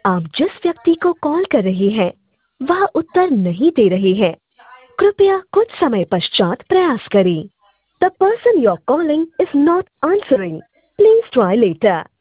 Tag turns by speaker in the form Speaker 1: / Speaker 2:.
Speaker 1: आप जिस व्यक्ति को कॉल कर रहे हैं वह उत्तर नहीं दे रहे हैं। कृपया कुछ समय पश्चात प्रयास करें। The person you are calling is not answering. Please try letter.